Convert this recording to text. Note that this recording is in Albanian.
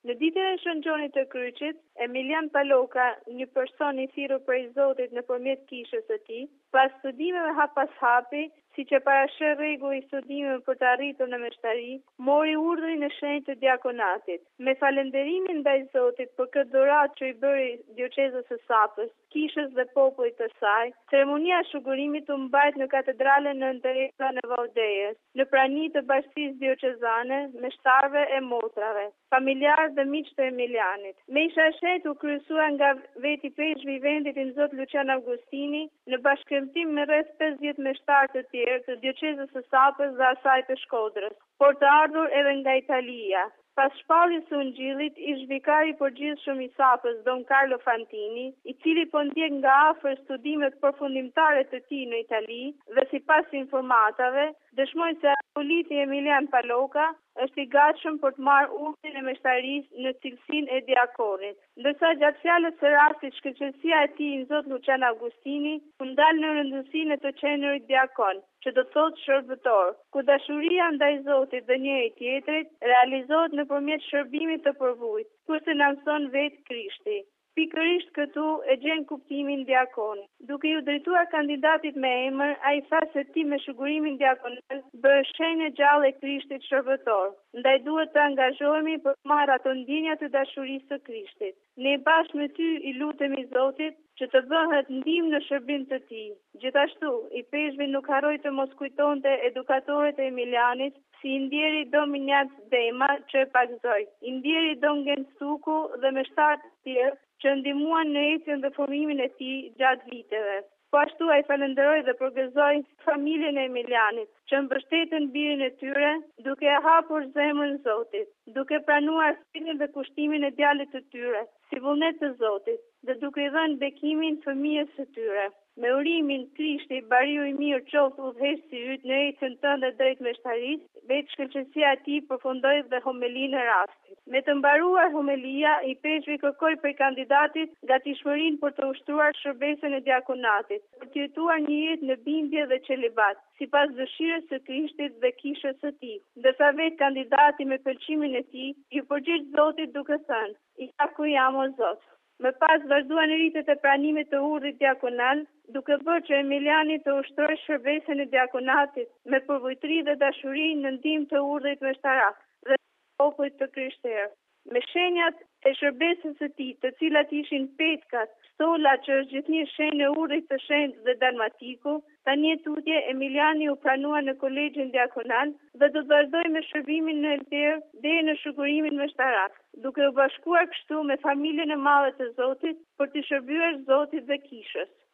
Në ditën e shëngjonit të kryqit, Emilian Paloka, një person i thirrur prej Zotit nëpërmjet kishës së tij, pas studimeve hap pas hapi, siç e parashë rregulli i studimeve për të arritur në meshtari, mori urdhrin e shenjtë të diakonatit. Me falënderimin ndaj Zotit për këtë dhuratë që i bëri dioqezës së Sapës, kishës dhe popullit të saj, ceremonia e shugurimit u mbajt në katedralen Nën Tereza në Valdejës, në prani të bashkisë dioqezane, meshtarëve e motrave, familjarë dhe miq të Emilianit. Mesha e shenjtë u kryesua nga veti peshqvi i vendit i Zot Lucian Augustini, në bashkëpuntim me rreth 50 meshtarë të tjerë të dioqezës së Sapës dhe asaj të Shkodrës, por të ardhur edhe nga Italia. Pas shpalljes së Ungjillit, ish vikari i përgjithshëm i Sapës, Don Carlo Fantini, i cili po ndjek nga afër studimet përfundimtare të tij në Itali dhe sipas informatave, dëshmojnë se apoliti Emilian Paloka është i gatshëm për të marrë urdhrin e meshtarisë në cilësinë e diakonit. Ndërsa gjatë fjalës së rastit shkëlqësia e tij në Zot Lucian Augustini u ndal në rëndësinë e të qenurit diakon, që do të thotë shërbëtor, ku dashuria ndaj Zotit dhe njëri tjetrit realizohet nëpërmjet shërbimit të përvojt, kurse na mëson vetë Krishti. Pikërisht këtu e gjen kuptimin diakon. Duke ju drejtuar kandidatit me emër, ai tha se ti me shugurimin diakonal bëhesh shenjë e gjallë e Krishtit shërbëtor. Ndaj duhet të angazhohemi për të marrë ato ndjenja të dashurisë së Krishtit. Ne bashkë me ty i lutemi Zotit që të bëhet ndihmë në shërbim të tij. Gjithashtu, i peshqvi nuk harroi të mos kujtonte edukatorët e Emilianit, si i ndjeri Dominiat Dema që e pagëzoi, i ndjeri Don Gensuku dhe meshtarë të tjerë që ndihmuan në ecjen dhe formimin e tij gjatë viteve. Po ashtu ai falenderoi dhe përgëzoi familjen e Emilianit, që mbështetën birin e tyre, duke e hapur zemrën Zotit, duke pranuar sfidën dhe kushtimin e djalit të tyre, si vullnet të Zotit, dhe duke i dhënë bekimin fëmijës së tyre. Me urimin Krishti, bariu i mirë qoftë udhëheqësi yt në ecjen tënde drejt meshtarisë, vetë shkëlqësia e tij përfundoi dhe homelinë e rastit. Me të mbaruar homelia, i peshqvi kërkoi prej kandidatit gatishmërinë për të ushtruar shërbesën e diakonatit, për të jetuar një jetë në bindje dhe qelibat, sipas dëshirës së Krishtit dhe kishës së tij. Ndërsa vetë kandidati me pëlqimin e tij, i përgjigj Zotit duke thënë: "Ja ku jam o Zot." Më pas vazhduan ritet e pranimit të urdhrit diakonal, duke bërë që Emiliani të ushtrojë shërbesën e diakonatit me përvojtëri dhe dashuri në ndihmë të urdhrit meshtarak dhe popullit të krishterë. Me shenjat e shërbesës së tij, të cilat ishin petkat, stola që është gjithnjë shenjë e urdhrit të shenjtë dhe dalmatiku, tani tutje Emiliani u pranua në kolegjin diakonal dhe do të vazhdojë me shërbimin në Elter deri në shugurimin meshtarak, duke u bashkuar kështu me familjen e madhe të Zotit për të shërbyer Zotit dhe kishës.